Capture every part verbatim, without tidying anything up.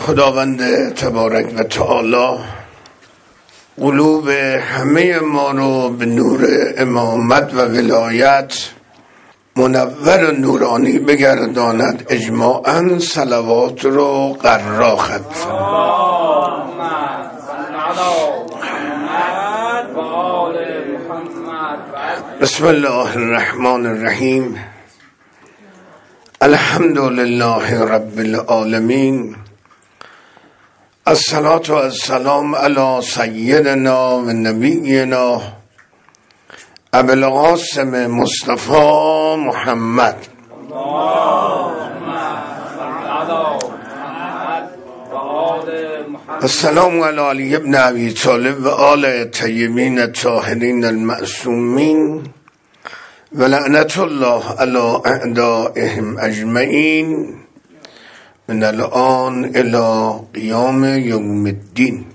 خداوند تبارک و تعالی قلوب همه ما رو به نور امامت و ولایت منور و نورانی بگرداند. اجماعاً صلوات رو قرار خد. بسم الله الرحمن الرحیم. الحمد لله رب العالمین. الصلاة و السلام علی سیدنا و نبینا ابی القاسم مصطفی محمد. السلام علی علی ابن ابی طالب و آل طیبین الطاهرین المعصومین و لعنت الله علی اعدائهم اجمعین من الان الى قیام یوم الدین.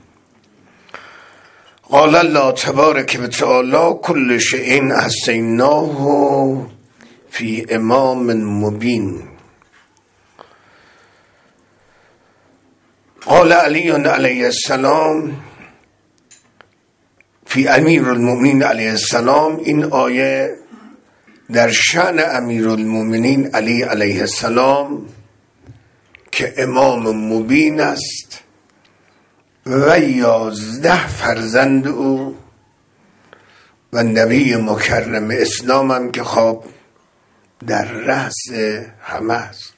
قال الله تبارک و تعالی کل شیء احصیناه فی امام مبین. قال علی علیه السلام فی امیر المؤمنین علیه السلام. این آیه در شأن امیر المؤمنین علی علیه السلام که امام مبین است و یازده فرزند او و نبی مکرم اسلام هم که خواب در رأس همه است.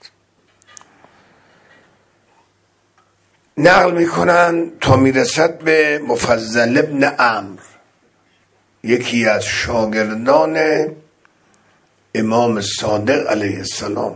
نقل میکنن تا میرسد به مفضل ابن عمرو، یکی از شاگردان امام صادق علیه السلام،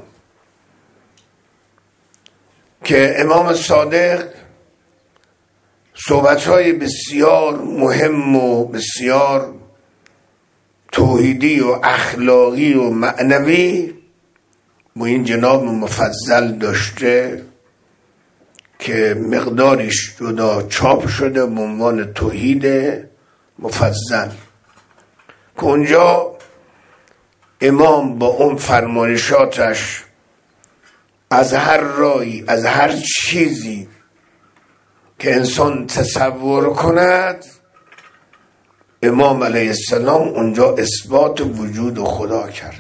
که امام صادق صحبت‌های بسیار مهم و بسیار توحیدی و اخلاقی و معنوی با این جناب مفضل داشته که مقدارش جدا چاپ شده به عنوان توحید مفضل، که اونجا امام با اون فرمایشاتش از هر رایی، از هر چیزی که انسان تصور کند، امام علیه السلام اونجا اثبات وجود خدا کرده.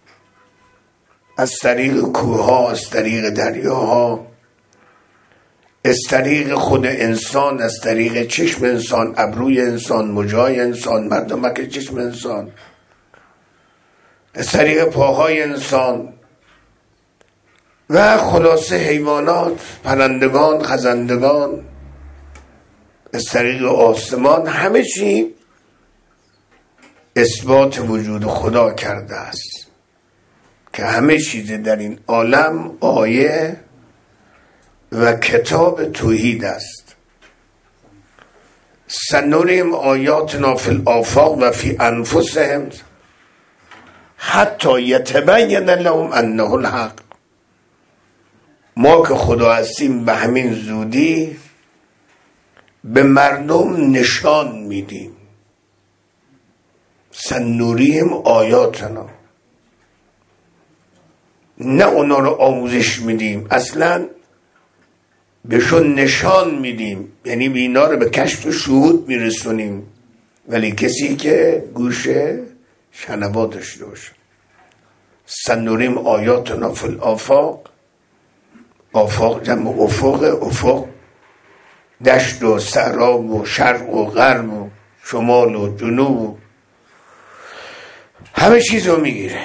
از طریق کوه‌ها، از طریق دریاها، از طریق خود انسان، از طریق چشم انسان، ابروی انسان، مجای انسان، مردمک چشم انسان، از طریق پاهای انسان و خلاصه حیوانات، پرندگان، خزندگان، از طریق آسمان، همه چی اثبات وجود خدا کرده است که همه چیز در این عالم آیه و کتاب توحید است. سنریم آیاتنا فی الآفاق و فی انفسهم حتی یتبین لهم انه الحق. ما که خدا هستیم به همین زودی به مردم نشان میدیم. سنوریم آیاتنا، نه اونا رو آموزش میدیم، اصلا بهشون نشان میدیم، یعنی اینا رو به کشف و شهود میرسونیم، ولی کسی که گوش شنوا داشته باشه. سنوریم آیاتنا فی الآفاق. آفاق جمع افق، افق دشت و صحرا و شرق و غرب و شمال و جنوب و همه چیز رو میگیره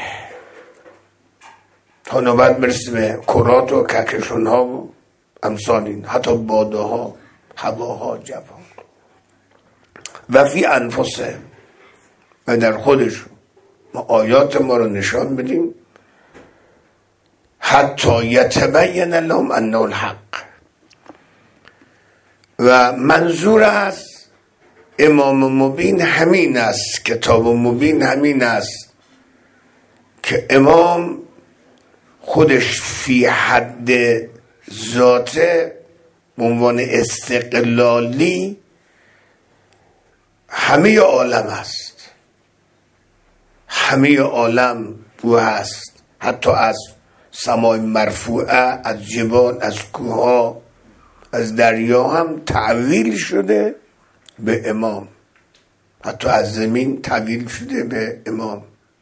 تا نوبت برسه به کرات و کهکشان ها و امثال این، حتی باده ها، هواها، جوها و فی انفسهم، و در خودشون ما آیات ما رو نشان بدیم حتی یتبین لهم انه الحق. و منظور از امام مبین همین است، کتاب مبین همین است که امام خودش فی حد ذاته به عنوان استقلالی همه عالم است، همه عالم او هست، حتی از سمای مرفوعه، از جبال، از کوها، از دریا هم تعویل شده به امام، حتی از زمین تعویل شده به امام.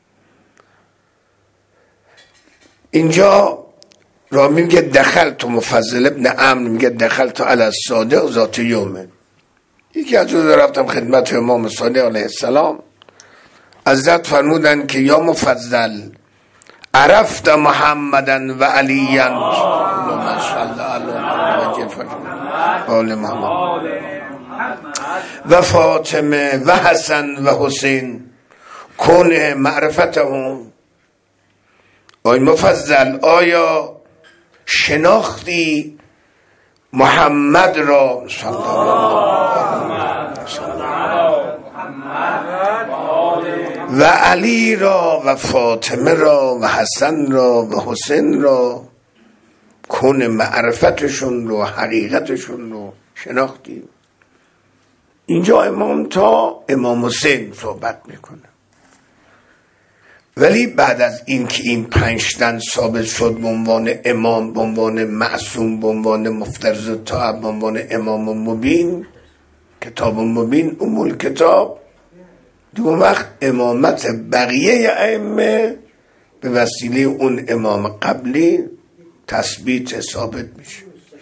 اینجا رامی میگه دخلت مفضل ابن عمرو میگه دخلت علی الصادق ذات یومه. یکی از روز رفتم خدمت امام صادق علیه السلام، حضرت فرمودن که یا مفضل عرفت محمدن و علیان اللهم صل علی آل محمد و فاطمه و حسن و حسین کن معرفتهم. آی مفضل آیا شناختی محمد را صلی و علی را و فاطمه را و حسن را و حسین را کن معرفتشون رو حقیقتشون رو شناختی؟ اینجا امام تا امام حسین صحبت میکنه، ولی بعد از این که این پنج تن ثابت شد به عنوان امام، به عنوان معصوم، به عنوان مفترض الطاعه، به عنوان امام مبین، کتاب مبین، ام الکتاب، دو وقت امامت بقیه ائمه به وسیله اون امام قبلی تثبیت ثابت میشه.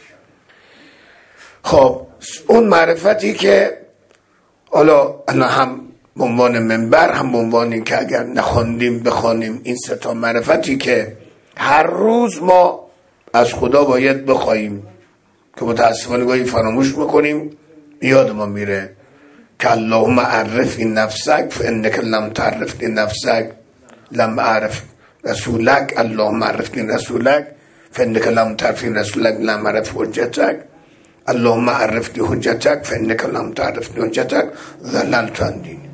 خب اون معرفتی که حالا الان هم به عنوان منبر، هم به عنوان این که اگر نخوندیم بخوانیم، این سه تا معرفتی که هر روز ما از خدا باید بخوایم که متاسفانه گاهی فراموش میکنیم، یاد ما میره که اللهم عرفنی نفسک فانک لم تعرفنی نفسک لم اعرف رسولک، اللهم عرفنی رسولک فانک لم تعرفنی رسولک لم اعرف حجتک، اللهم عرفنی حجتک فانک لم تعرفنی حجتک ضللت عن دینی.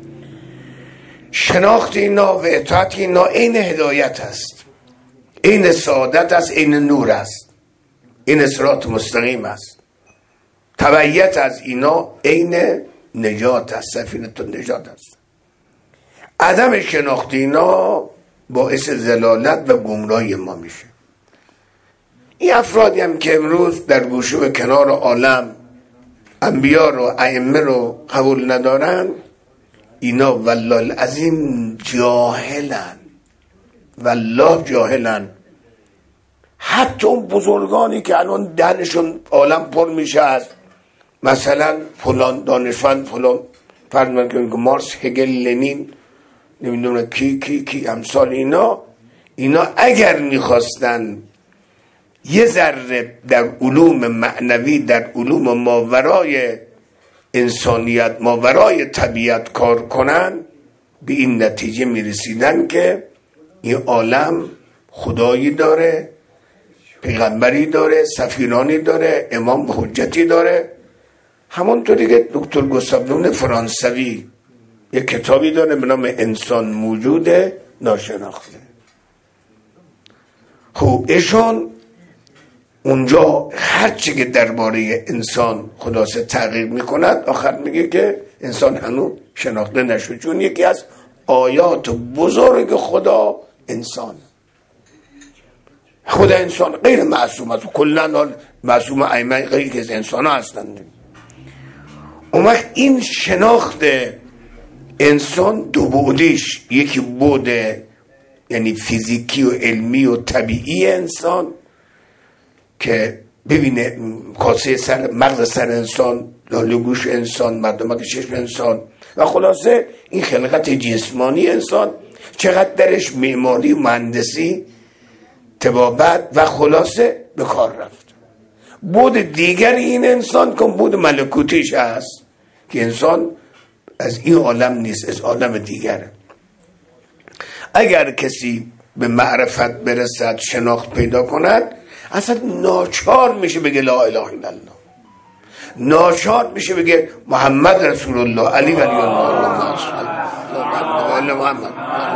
شناخت اینا و اطاعت اینا این هدایت است، این سعادت است، این نور است، این صراط مستقیم است. تبعیت از اینا این نجات است، سفینه نجات است. عدم شناخت اینا باعث ضلالت و گمراهی ما میشه. این افرادی هم که امروز در گوشه و کنار عالم انبیا رو، ائمه رو قبول ندارن، اینا والله العظیم جاهلن، والله جاهلن. حتی اون بزرگانی که الان دهنشون عالم پر میشه از مثلا فلان دانشمند، فلان فرمان که مارس، هگل، لنین، نمیدونم کی کی کی امثال اینا، اینا اگر میخواستن یه ذره در علوم معنوی، در علوم ماورای انسانیت، ماورای طبیعت کار کنن، به این نتیجه میرسیدن که این عالم خدایی داره، پیغمبری داره، سفیرانی داره، امام و حجتی داره. همونطوری که دکتر گوسابلون فرانسوی یک کتابی داره به نام انسان موجود ناشناخته. خب ایشان اونجا هرچی که درباره انسان خلاصه تحقیق میکند، آخر میگه که انسان هنوز شناخته نشد، چون یکی از آیات بزرگ خدا انسان، خدا انسان غیر معصوم است، کلا معصوم ائمه غیر که از انسان ها هستند. اون وقت این شناخت انسان دو بعدیش، یکی بعد یعنی فیزیکی و علمی و طبیعی انسان که ببینه کاسه سر، مغز سر انسان، لاله گوش انسان، مردمک چشم انسان و خلاصه این خلقت جسمانی انسان چقدر درش معماری و مهندسی طبابت و خلاصه به کار رفت. بود دیگر این انسان که بود ملکوتیش هست که انسان از این عالم نیست، از عالم دیگره. اگر کسی به معرفت برسد، شناخت پیدا کند، اصلا ناچار میشه بگه لا اله الا الله، ناچار میشه بگه محمد رسول الله، علی ولی الله، محمد.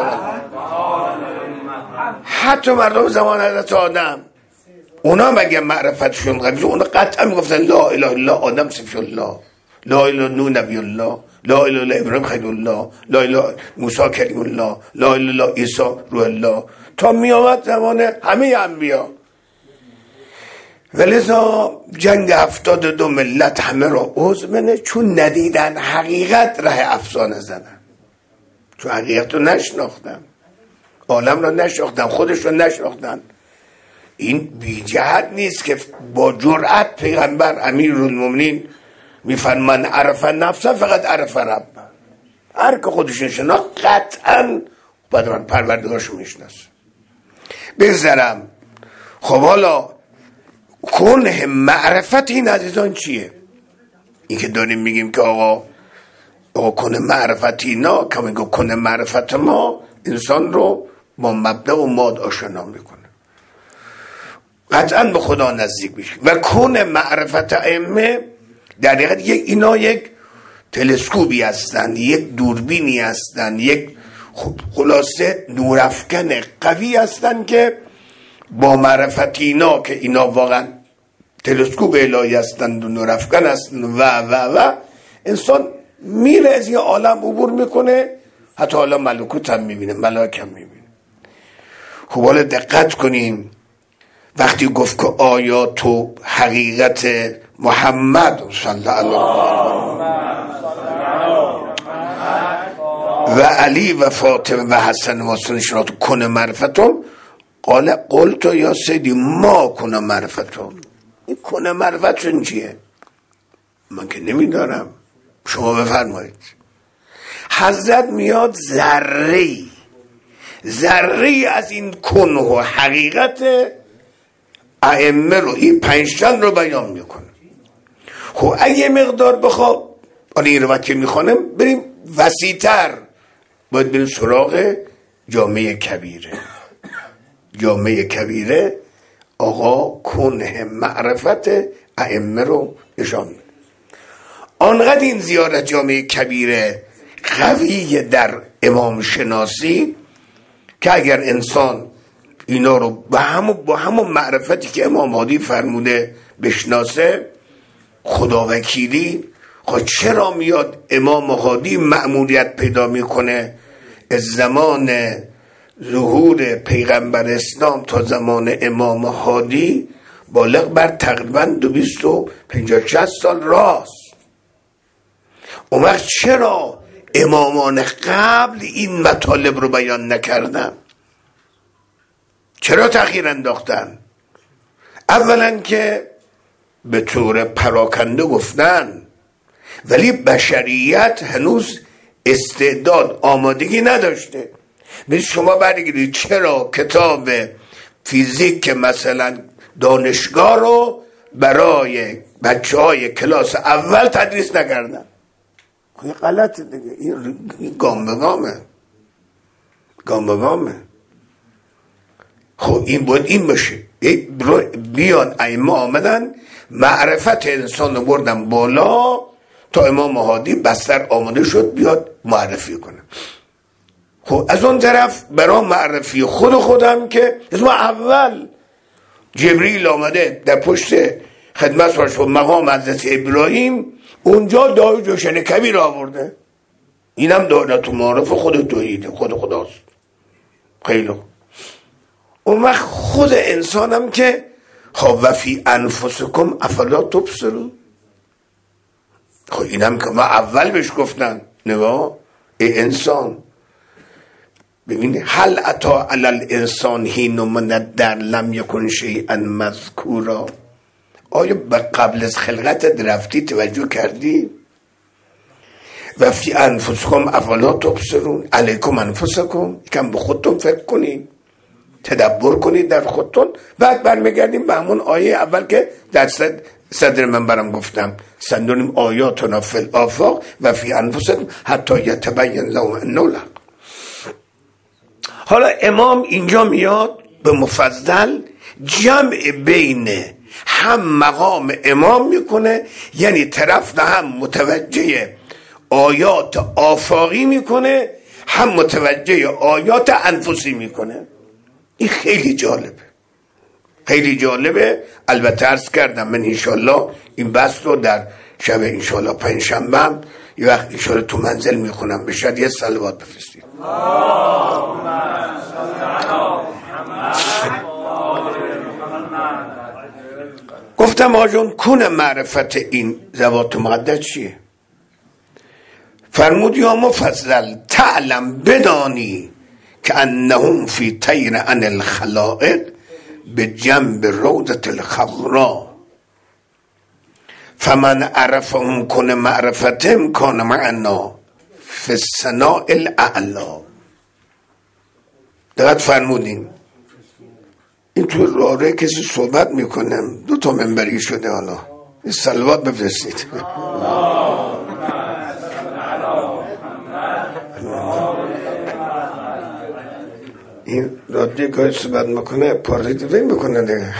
حتی مردم زمان حضرت آدم اونا مگه معرفتشون قبیل، اونا قطعا میگفتن لا اله الا الله آدم صفی الله، لا اله الا نوح نبی الله، لا اله الا ابراهیم خلیل الله، لا اله موسی کلیم الله، لا اله الا عیسی روح الله، تا میامد زمان همه انبیا. ولذا جنگ هفتاد دو ملت همه را عضو منه، چون ندیدن حقیقت ره افسانه زدن، چون حقیقت رو نشناختن، عالم رو نشناختن، خودش رو نشناختن. این بی جهت نیست که با جرأت پیغمبر امیرالمومنین میفرمان من عرف نفسه فقط عرف رب، هر که خودش شناخت قطعا باید من پروردگارشو میشناسه. بگذرم. خب حالا کنه معرفت این عزیزان چیه؟ این که داریم میگیم که آقا آقا کنه معرفتی نه، که میگه کنه معرفت ما انسان رو با مبدأ و ماد آشنا میکنه، قطعا به خدا نزدیک میشه. و کنه معرفت ائمه در حقیقت یک اینا یک تلسکوپی هستن، یک دوربینی هستن، یک خلاصه نورافکن قوی هستن که با معرفت اینا که اینا واقعا تلسکوپ الهی هستند و نورافکن هستند و و و انسان میره از یه عالم عبور میکنه، حتی عالم ملکوت هم میبینه، ملائکه هم میبینه. خب حالا دقت کنیم وقتی گفت که آیات و حقیقت محمد صلی الله و علی و فاطمه و حسن و حسن شرات کنه معرفتم، قال قلت یا سیدی ما کنه معرفتم. این کنه معرفتون چیه؟ من که نمیدارم، شما بفرمایید. حضرت میاد ذره ذره از این کنه و حقیقت ائمه رو، این پنجتن رو بیان میکنه. خب اگه مقدار بخواب آن این رو که میخوانم بریم وسیع‌تر، باید بریم سراغ جامعه کبیره. جامعه کبیره آقا کنه معرفت ائمه رو نشان میده. آنقدر این زیارت جامعه کبیره قویه در امام شناسی که اگر انسان اینا رو با همون با همون معرفتی که امام هادی فرموده بشناسه، خدا وکیلی. خب چرا میاد امام هادی مأموریت پیدا میکنه از زمان ظهور پیغمبر اسلام تا زمان امام هادی بالغ بر تقریبا دو بیست و پنجاه شصت سال راست. اون وقت چرا امامان قبل این مطالب رو بیان نکردن؟ چرا تأخیر انداختن؟ اولا که به طور پراکنده گفتن، ولی بشریت هنوز استعداد آمادگی نداشته. مثل شما برگردید چرا کتاب فیزیک که مثلا دانشگاه رو برای بچه های کلاس اول تدریس نکردن؟ این غلط دیگه، این گام به گامه، گام به گامه. خب این باید این باشه. بیان ائمه آمدن معرفت انسان رو بردن بالا تا امام هادی بستر آماده شد بیاد معرفی کنه. خب از اون طرف برای معرفی خود خودم که از ما اول جبریل آمده در پشت خدمت باش و مقام حضرت ابراهیم اونجا دعای جوشن کبیر آورده. اینم دعایت و معرف خود توحیده، خود خداست. خیلی اون وقت خود انسانم که خب و فی انفسکم افلا تبصرون. خب اینم که ما اول بهش گفتن نگاه ای انسان ببین هل اتا علی الانسان حین من الدهر لم یکن شیئا مذکورا. آیا به قبل از خلقت رفتی توجه کردی؟ و فی انفسکم افلا تبصرون، علیکم انفسکم، یکم به خودتون فکر کنید، تدبر کنید در خودتون. بعد برمیگردیم به همون آیه اول که در صد صدر من برام گفتم سندونیم آیاتنا فی الآفاق و فی انفسکم حتی یتبین لهم انه الحق. حالا امام اینجا میاد به مفضل جمع بین هم مقام امام میکنه، یعنی طرف هم متوجه آیات آفاقی میکنه هم متوجه آیات انفسی میکنه. این خیلی جالبه، خیلی جالبه. البته عرض کردم من انشالله این بحث رو در شب انشالله پنجشنبه هم یه وقت انشالله تو منزل میخونم. بشد یه صلوات بفرستید. گفتم آجون کون معرفت این ذوات مقدس چیه؟ فرمود یا مفضل تعلم بدانی که انهم فی طیر عن الخلائق به جنب روضة الخضراء فمن عرفهم کن معرفتهم کان معنا فی الثناء الاعلی. دقت فرمودین این تو راه کسی صحبت میکنم دو تا منبری شده، حالا صلوات بفرستید. این رادیو که صحبت میکنه پارزیت وی میکنه دیگه،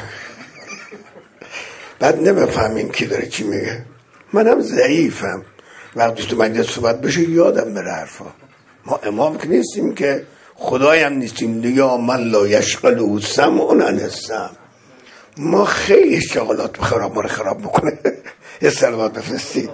بعد نمیفهمیم کی داره چی میگه. منم ضعیفم، وقتی تو مجلس صحبت بشه یادم بره حرفا. ما امام که نیستیم که خدای هم نیستیم دیگه. من لا یشغل او سمعون عن السمع. ما خیلی اشتغالات خراب ما رو خراب میکنه. یه صلوات بفرستید.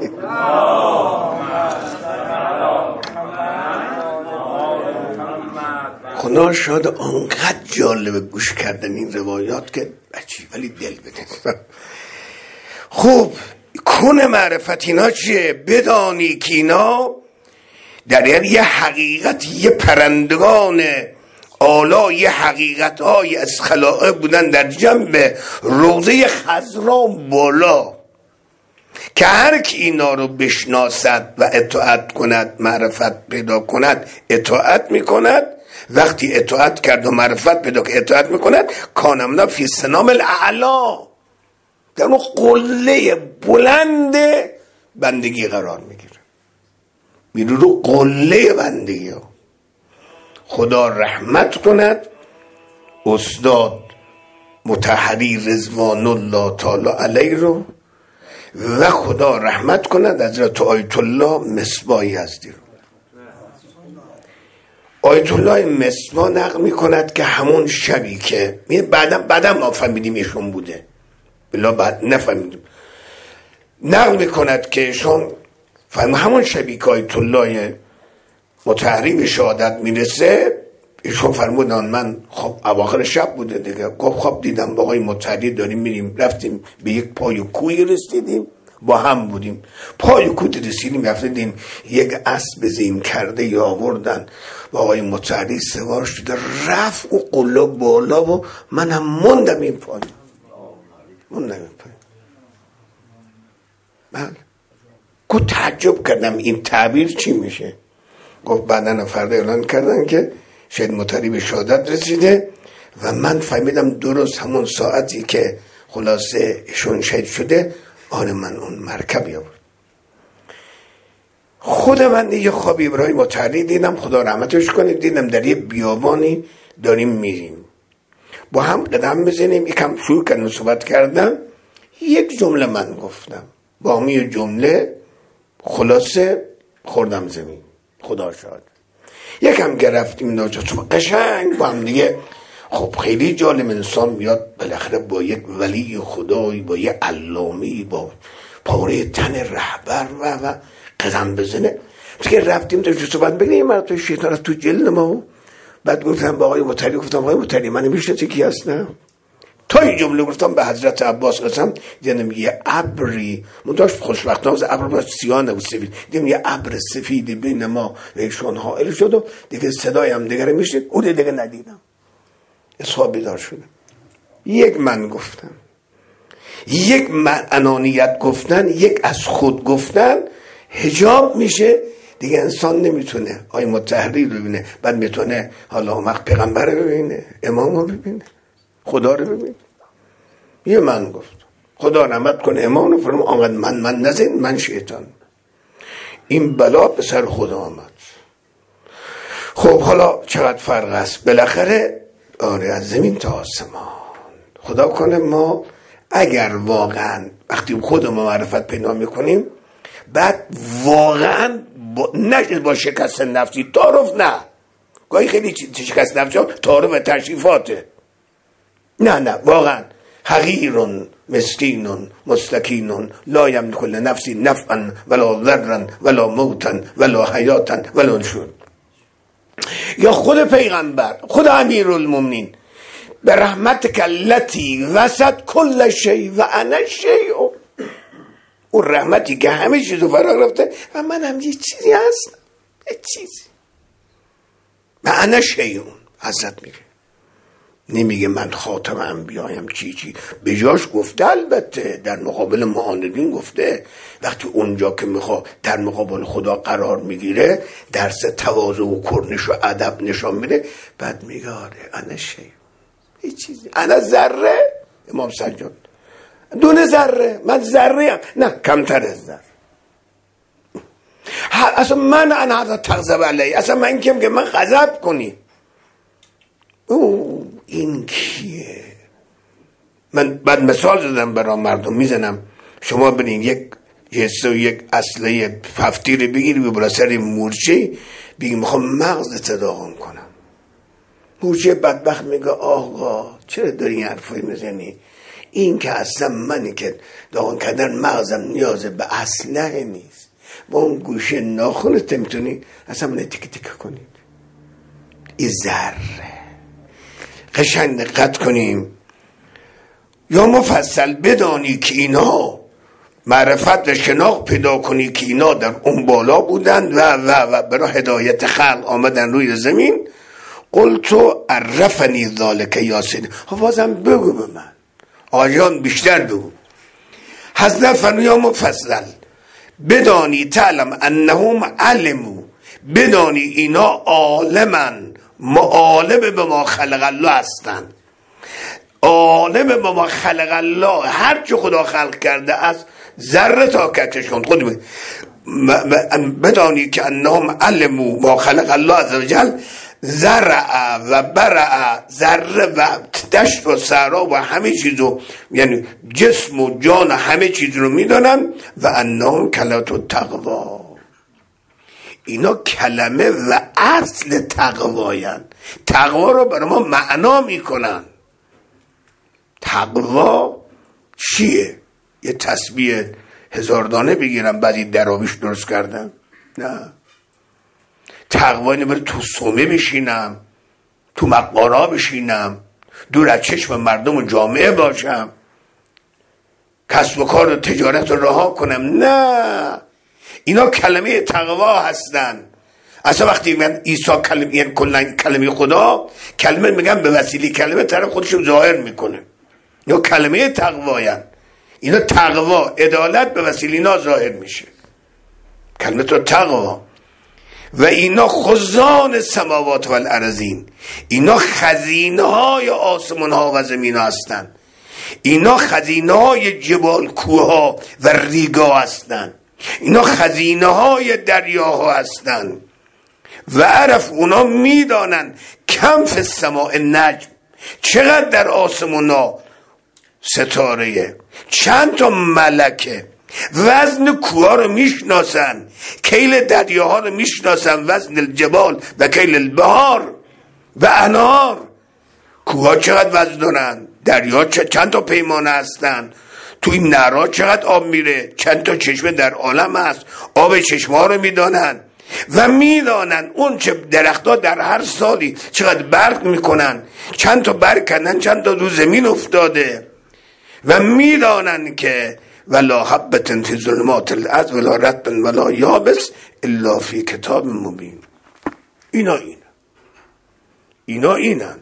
خدا شاید آنقدر جالب گوش کردن این روایات که بچی ولی دل بده. خوب کون معرفت اینا چیه؟ بدانی که اینا در یه حقیقت یه پرندگان آلا، یه حقیقت های از خلائق بودن در جنب روضه خضرا بالا که هر کی اینا رو بشناسد و اطاعت کند، معرفت پیدا کند، اطاعت میکند. وقتی اطاعت کرد و معرفت پیدا که اطاعت میکند کانمنا فی السنام الاعلا، در اون قله بلند بندگی قرار میگیره. میره رو قله بندگی ها. خدا رحمت کند استاد مطهری رضوان الله تعالی علیه رو، و خدا رحمت کند حضرت آیت الله مصباح یزدی رو. آیت الله مصباح نقل میکند که همون شبی که بعدم بعدم ما فهمیدیم ایشون بوده، بلا بعد نفهمیدیم، نقل میکند که ایشون فهم همون شبی که آیت الله مطهری به شهادت میرسه، ایشون فرمودن من خب اواخر شب بوده دیگه، گفت خب دیدم با آقای مطهری داریم میریم، رفتیم به یک پای کوی رسیدیم، با هم بودیم، پای کوی رسیدیم، رفتیم یک اسب زین کرده یا آوردن با آقای مطهری سوار شده، رفت و قله بالا و من هم موندم این پای موندم این پای بله. گفت تعجب کردم این تعبیر چی میشه؟ گفت بعدن فردا اعلان کردن که شهید مطهری به شهادت رسیده و من فهمیدم درست همون ساعتی که خلاصه ایشون شهید شده آن من اون مرکب یا بود. خود من یه خواب ابراهیم مطهری دیدم، خدا رحمتش کنه، دیدم در یه بیابانی داریم میریم، با هم قدم بزنیم، یکم شروع کردم صحبت کردم، یک جمله من گفتم، با می جمله خلاصه خوردم زمین، خدا شاد. یکم گرفتیم ناجا تو قشنگ با هم دیگه. خب خیلی جالب انسان میاد بالاخره با یک ولی خدایی، با یک علامی، با پاره تن رهبر و و قدم بزنه. که رفتیم تو صحبت بگیم من تو شیطان تو جلد ما. بعد گفتم با آقای مطهری، گفتم آقای مطهری من میشناسی کی هستم؟ تا این جمله گفتم به حضرت عباس قسم، دیدم یه ابری منتاش خوشبختانه از ابر باید سیاه و سفید، دیدم یه ابر سفید بین ما و ایشون حائل شد و دیگه صدای هم دیگه میشنید، اون دیگه ندیدم. اصحاب بیدار شدم. یک من گفتم، یک من انانیت گفتن، یک از خود گفتن حجاب میشه دیگه. انسان نمیتونه آی مطهری رو ببینه، بعد میتونه حالا اون وقت پیغمبر رو ببینه، امام رو ببینه، خدا رو ببینه. یه من گفت خدا رحمت کنه امام رو، فرم آنقدر من من نزن، من شیطان. این بلا به سر خدا آمد. خب حالا چقدر فرق است بالاخره. آره از زمین تا آسمان. خدا کنه ما اگر واقعا وقتی خودمون معرفت پیدا میکنیم، بعد واقعا با نشد با شکست نفسی تعارف، نه گاهی خیلی شکست نفسی ها تعارف و تشریفاته، نه نه واقعا حقیرون مسکینون مستکینون لا یملک لنفسی نفعا ولا ضرا ولا موتا ولا حیاتا ولا نشور. یا خود پیغمبر، خود امیرالمومنین به رحمتک التی وسط کل شیء و انا شیء، اون رحمتی که همه چیزو فرا گرفته و من هم یه چیزی هستم، یه چیزی. و انا شیء حضرت میگه، نمیگه من خاتم انبیایم چی چی، به جاش گفته، البته در مقابل معاندین گفته. وقتی اونجا که میخواد در مقابل خدا قرار میگیره درس تواضع و کرنش و ادب نشان میده، بعد میگه آره انا شیء، هیچ چیزی، انا ذره. امام سجاد دونه ذره، من ذره ام، نه کمتر از ذره. اصلا من انا حتی تغضب علی، اصلا من کیم که من غضب کنی. او این کیه؟ من بعد مثال زدم برای مردم میزنم، شما برین یک جسه و یک اصله هفتیره بگیری ببرا سر مورچه، بگی میخوام مغزت داغون کنم. مورچه بدبخت میگه آقا چرا داری این حرفایی میزنی؟ این که اصلا منی که داغون کردن مغزم نیازه به اسلحه نیست، با اون گوشه ناخونت میتونی اصلا من تیکه تیکه کنید. این ذره قشنگ دقت کنیم. یا مفصل بدانی که اینا معرفت و شناخت پیدا کنی که اینا در اون بالا بودن و و و برای هدایت خلق آمدن روی زمین. قلتو عرفنی ذالک یا سیدی، بازم بگو به من آجان بیشتر بگو. حضرت فرمود یا مفصل بدانی تعلم انهم علمو، بدانی اینا عالمن معالم به ما خلق الله هستن، عالم به ما خلق الله، هر چه خدا خلق کرده از ذره تا کتشون خود می بدانی که انهم علمو ما خلق الله عزوجل، زرع و برع، ذره و دشت و صحرا و همه چیزو، یعنی جسم و جان همه چیز رو میدانن. و انهم کلمت التقوا، اینا کلمه و اصل تقواین، تقوا رو برای ما معنا میکنن. تقوا چیه؟ یه تسبیح هزار دانه بگیرم بعدی دراویش درست کردم؟ نه. تقوا اینه برای تو صومعه بشینم، تو مقبرا بشینم، دور از چشم مردم و جامعه باشم، کسب و کار و تجارت رو رها کنم. نه، اینا کلمه تقوا هستن. اصلا وقتی من عیسی کلمه، یعنی کلا کلمه خدا، کلمه میگم به وسیله کلمه طرف خودش رو ظاهر میکنه، یا کلمه تقواین. اینا تقوا، عدالت به وسیله اینا ظاهر میشه، کلمه تو تقوا. و اینا خزان سماوات و الارضین، اینا خزینه های آسمان ها و زمین ها هستن، اینا خزینه های جبال کوه ها و ریگا هستن، اینا خزینه های دریاها هستن. و عرف اونا میدانن کم فی السماء نجم، چقدر در آسمان ها ستاره، چند تا ملکه، وزن کوها رو میشناسن، کیل دریاها رو میشناسن، وزن الجبال و کیل البحار و انهار. کوها چقدر وزن دارن، دریا چند تا پیمانه هستن، تو این نهرها چقدر آب میره، چند تا چشمه در عالم هست، آب چشمه ها رو میدانن. و میدانن اون چه درختها در هر سالی چقدر برق میکنن، چند تا برق کردن، چند تا دو زمین افتاده. و میدانن که ولا حبة فی ظلمات الارض ولا رطب ولا یابس الا فی کتاب مبین. اینا اینا اینا اینن.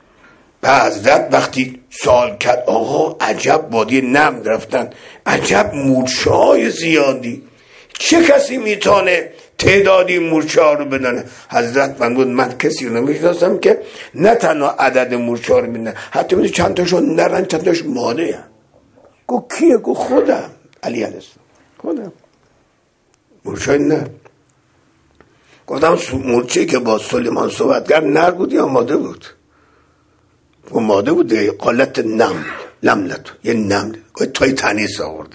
حضرت وقتی سوال کرد آقا عجب وادی نمد رفتن، عجب مورچه های زیادی، چه کسی میتونه تعدادی مورچه ها رو بدانه؟ حضرت فرمود من کسی رو نمیشناسم که نه تنها عدد مورچه ها رو بدونه، حتی میدونه چند تاشون نرن چند تاش ماده هم. گو کیه؟ گو خودم، علی علیه السلام، خودم. مورچه نه. گفتم مورچه که با سلیمان صحبت کرد نر بود یا ماده بود؟ و ماده بود، قالت نمل، نملت، یه نمل، تای تنیس آورده.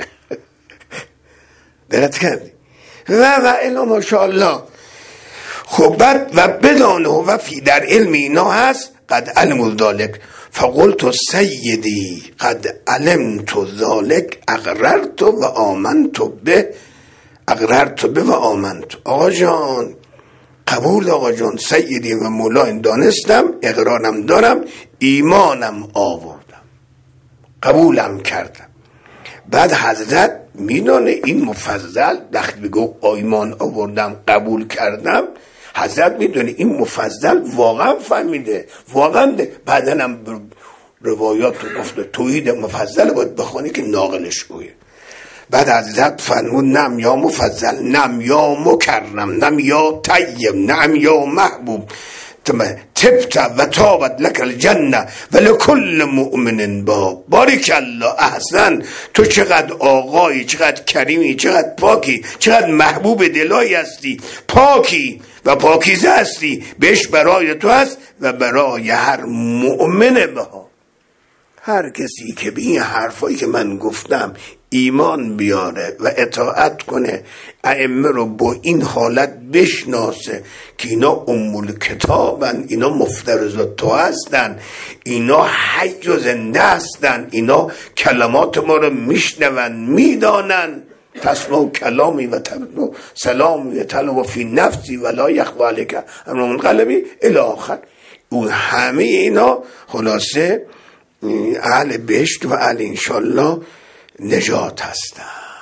درست کردی؟ و و الا ماشاءالله. خب بعد و بدانه و فی در علم اینا هست قد علم ذالک فقلت سیدی قد علمت ذالک اقررت و آمنت به، اقررت به و آمنت. آقا جان قبول آقا جان سیدی و مولایم دانستم، اقرارم دارم، ایمانم آوردم، قبولم کردم. بعد حضرت میدانه این مفضل وقتی بگو ایمان آوردم قبول کردم، حضرت میدونه این مفضل واقعا فهمیده، واقعا بعدن هم روایات رو گفته توحید مفضل باید بخونی که ناقلش گویه. بعد حضرت فرمود نم یا مفضل، نم یا مکرم، نم یا طیب، نم یا محبوب، تبت و تابت لک الجنه و لکل مؤمن با. بارک الله، احسن، تو چقدر آقایی، چقدر کریمی، چقدر پاکی، چقدر محبوب دلایی هستی، پاکی و پاکیزه هستی، بهش برای تو هست و برای هر مؤمن بها. هر کسی که به این حرفایی که من گفتم ایمان بیاره و اطاعت کنه، ائمه رو با این حالت بشناسه که اینا ام الکتابن، اینا مفترضات تو هستن، اینا حی و زنده هستن، اینا کلمات ما رو میشنون میدانن، تسمع کلامی و تبدو سلامی و تلو فی نفسی ولا یخفی علیک امر منقلبی الی آخر. اون همه اینا خلاصه اهل بهشت و اهل انشالله نجات هستن.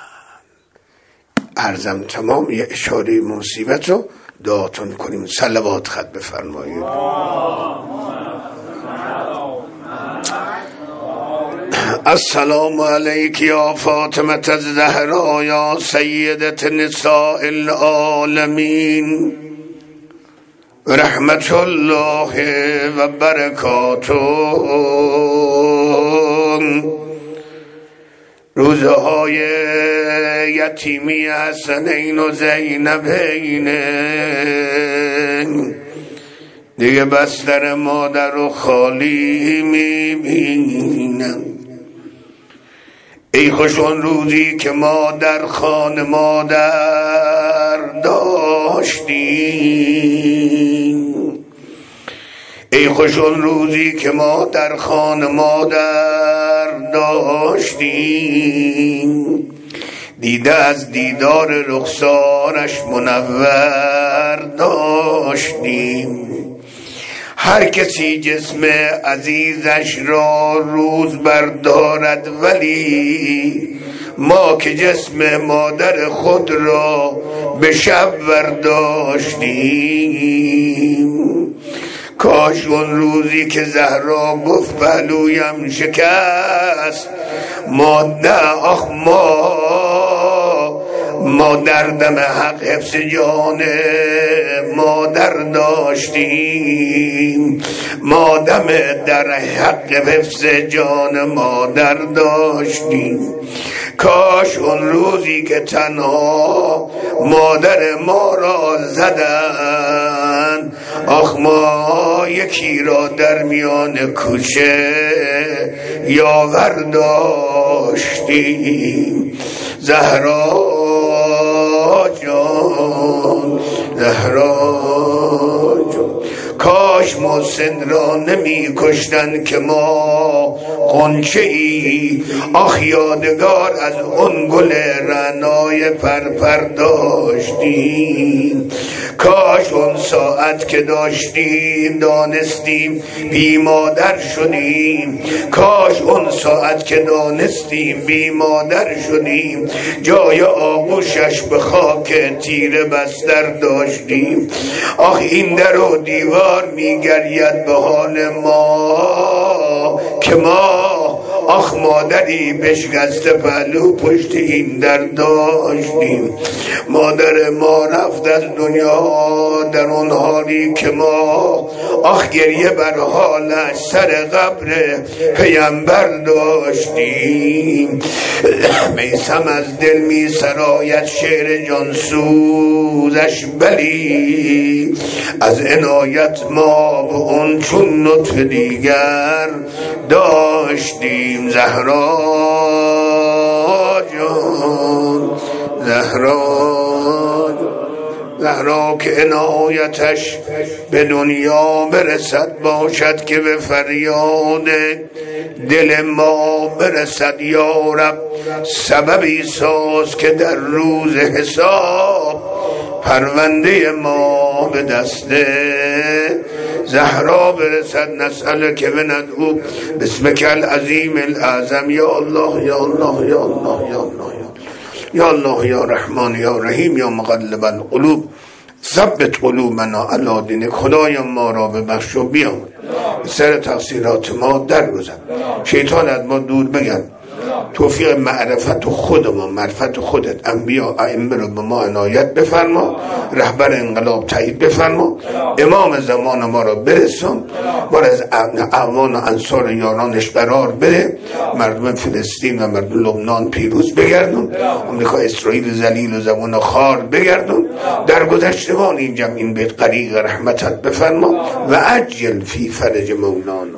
عرضم تمام. یه اشاره مصیبت رو دعاتون کنیم. صلوات خط بفرمایید. السلام علیک یا فاطمه الزهرا یا سیدت نساء العالمین رحمت الله و برکاته. روزهای یتیمی حسنین و زینبین دیگه بستر مادر و خالی میبینم. ای خوش آن روزی که ما در خانه مادر داشتیم، ای خوش آن روزی که ما در خانه مادر داشتیم، دیده از دیدار رخسارش منور داشتیم. هر کسی جسم عزیزش را روز بردارد، ولی ما که جسم مادر خود را به شب برداشتیم. کاش اون روزی که زهرا گفت پهلویم شکست، ما نه آخ ما ما در دم حق حفظ جان مادر داشتیم، ما دم در حق حفظ جان مادر داشتیم. کاش اون روزی که تنها مادر ما را زدن، آخ ما یکی را در میان کوچه یاور داشتیم. زهرا جان، زهرا جان، کاش محسن را نمی کشتن که ما غنچه ای آخ یادگار از اون گل رعنای پرپر داشتیم. کاش اون ساعت که داشتیم دانستیم بی مادر شدیم، کاش اون ساعت که دانستیم بی مادر شدیم، جای آغوشش به خاک تیره بستر داشتیم. آخ این در و دیوار میگرید به حال ما که ما آخ مادری بشکسته پهلو پشت این در داشتیم. مادر ما رفت از دنیا در اون حالی که ما آخ گریه بر حالش سر قبر پیامبر داشتیم. میسم از دل می سراید شعر جانسوزش، بلی از عنایت ما به اون چون نطف دیگر داشتیم. زهرا جان، زهرا جان، زهرا که عنایتش به دنیا برسد باشد که به فریاد دل ما برسد. یا رب سببی ساز که در روز حساب پرونده ما به دست زهرا برسد. نسأل که بندعو بسمک العظیم الاعظم. یا الله یا الله یا الله یا الله یا الله یا رحمان یا رحیم یا مقلب القلوب ثبت قلوبنا علی دینک. خدایا ما را ببخش و بیامرز، سر تقصیرات ما درگذر، شیطان از ما دور بگرد، توفیق معرفت خودمان، معرفت خودت، انبیا ائمه رو به ما عنایت بفرما، رهبر انقلاب تایید بفرما، امام زمان ما را برسان، ما را از اعوان و انصار یارانش قرار بده، مردم فلسطین و مردم لبنان پیروز بگردون، آمریکا اسرائیل ذلیل و زبون خار بگردون، در گذشتگان این جمع این بیت غریق رحمتت بفرما و عجل فی فرج مولانا.